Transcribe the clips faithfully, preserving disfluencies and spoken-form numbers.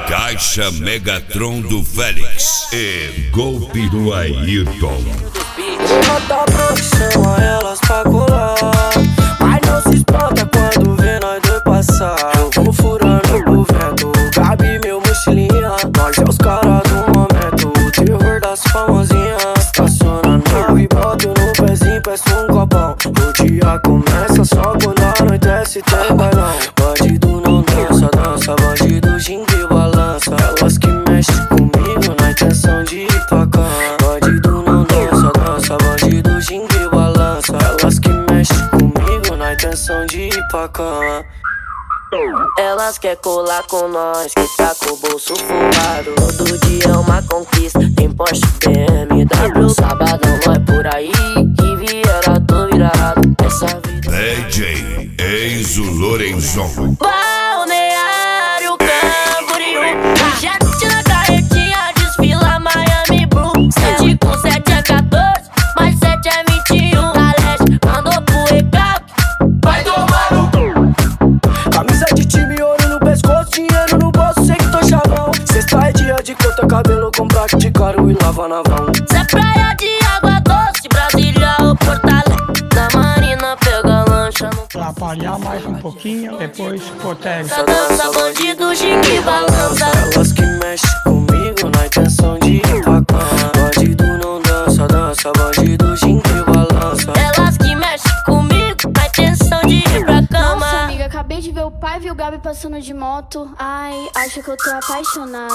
Caixa Megatron do Félix e golpe do Ayrton. Mata a profissão a elas pra colar, mas não se espanta quando vê nós dois passar. Eu vou furando o vento, Gabi meu mochilinha, nós é os caras do momento, o terror das famosinhas. Estaciona no e boto no pezinho, peço um copão. O dia começa só quando anoitece, tem bailão. Bandido não dança, dança, bandido ginga e balança. Elas que mexem comigo na intenção de ir pra cama. Bandido não dança, dança, bandido ginga e balança. Elas que mexem comigo na intenção de ir pra cama. Elas quer colar com nós, que tá com o bolso furado. Todo dia é uma conquista, tem Porsche, B M W. Sabadão não é por aí, que viera tô virado. Essa vida D J Enzo Lorenzon. Balneário Camboriú, jet na carretinha, desfila Miami Blue. Sete com sete é quatorze, mais sete é vinte e um. Na leste, mandou pro recap, vai tomar no cu. Camisa de time, ouro no pescoço, dinheiro no bolso, sei que tô chavão. Sexta é dia de cortar cabelo, comprar de caro e lava na vão. Cê é praia de água doce, Brasília ou Porto Alegre. Da Marina pega lancha no Atrapalhar mais um pouquinho, depois protege. Só dança, bandido, ginga e balança. Elas que mexem comigo na intenção de ir pra cama. Bandido não dança, dança, bandido, ginga e balança. Elas que mexem comigo na intenção de ir pra cama. Nossa, amiga, acabei de ver o pai e o Gabi passando de moto. Ai, acho que eu tô apaixonada.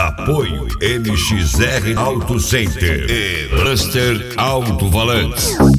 Apoio M X R Auto Center e Buster Alto Volantes.